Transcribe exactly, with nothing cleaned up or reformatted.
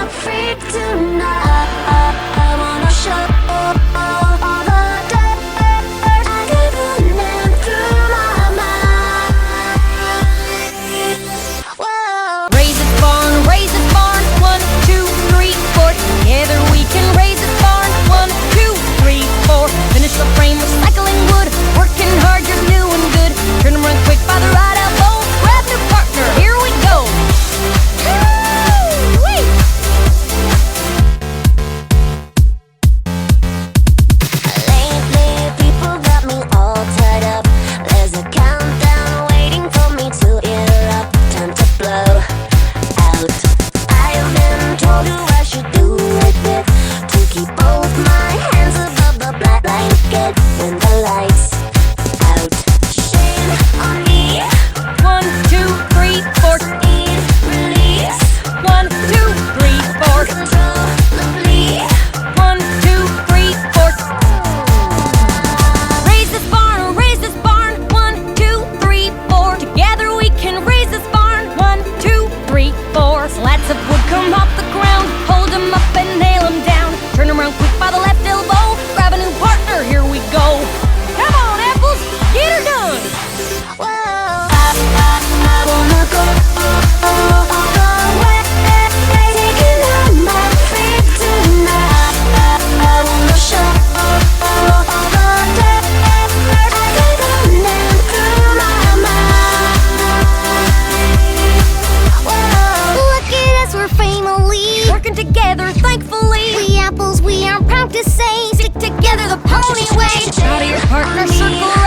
my freak tonight. I wanna show all the dirt I keep running through my mind. Whoa. Raise this barn, raise this barn. One, two, three, four. Together we can raise this barn. One, two, three, four. Finish the frame, recycling wood. Working hard, you're doing good. Turn them run quick by the right elbow. Grab new partner, here we go. Woo-wee. Lately, people got me all tied up. There's a countdown waiting for me to erupt. Time to blow out. I've been told who I should do it with, to keep both my hands above the black blanket when the lights out. Shame on me. One, two, three, four. Need release. One, two, three, four. Controllably. One, two, three, four. Raise this barn, raise this barn. One, two, three, four. Together we can raise this barn. One, two, three, four. Slats of wood come off the ground. Hold them up and nail them down. Turn them around quick by the left elbow. Grab a new partner, here we go. Come on, apples, get her done. Whoa. I, I, I wanna go all the way, taking on my feet tonight. I, I wanna show all the dirt I keep running through my mind. Whoa. Look at us, we're family. Working together, thankfully. We apples, we are proud to say, stick together the pony way. Shout at your partner, circle